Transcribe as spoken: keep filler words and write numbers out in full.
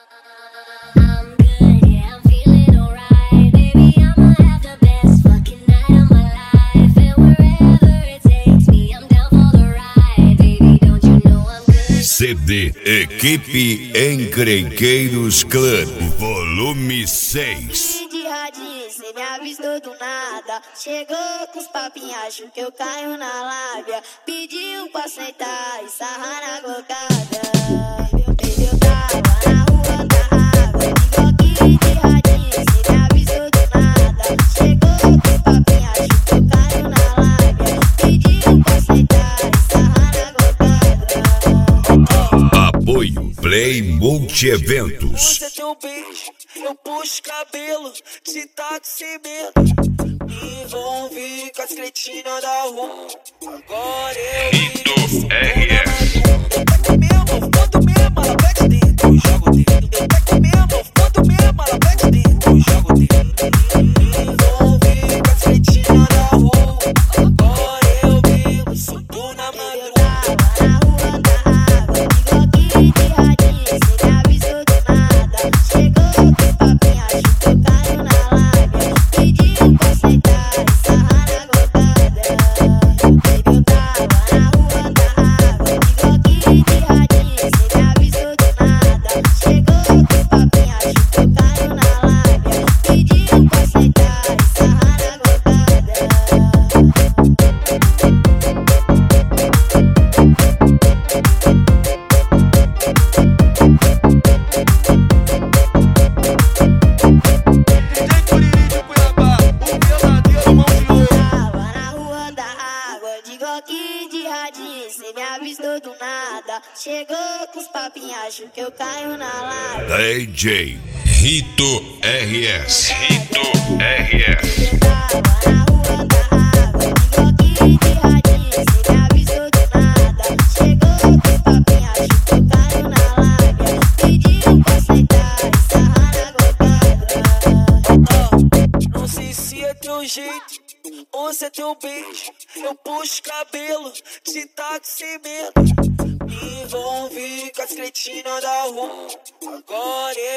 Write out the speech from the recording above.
C D Equipe Encrenqueiros Club, volume seis. Cê me avistou do nada, chegou com os papinhos, acho que eu caio na lábia. Pediu pra sentar e sarrar na cocada. Eu tava na rua da água, de coque de radinho. Cê me avisou do nada, chegou com os papinhos, acho que eu caio na lábia. Pediu pra sentar e sarrar na cocada. Apoio Play Multi Eventos. Você tem um beijo, eu puxo cabelo, te taco sem medo. Me envolvi com as cretinas da rua. Agora eu Rito R S. Eu taco mesmo, foto mesmo, ela pede dentro, eu jogo dentro. Eu taco mesmo, foto mesmo, ela pede dentro, eu jogo dentro. Me envolvi com as cretinas da rua. Agora eu bebo, subo na madrugada. Na rua da água, de coque de radinho. Cê me avisou do nada, chegou com os papinhos, acho que eu caio na lábia. Pediu pra sentar e sarrar na cocada. Eu tava na rua da água, de coque de radinho. Cê me avisou do nada, chegou com os papinhos, acho que eu caio na lábia. Pediu pra sentar e sarrar na cocada. Tava na rua da água, de coque de radinho. Cê me avistou do nada, chegou com os papinhos, acho que eu caio na lábia. D J Rito R S. Rito R S. Eu tava na rua da água, de coque de radinho. Cê me avisou do nada, chegou com os papinhos, acho que eu caio na lábia. Pediu pra sentar e sarrar na cocada. Não sei se é teu jeito ou se é teu beijo. Eu puxo cabelo, te taco sem medo. Me envolvi com as cretinas da rua. Agora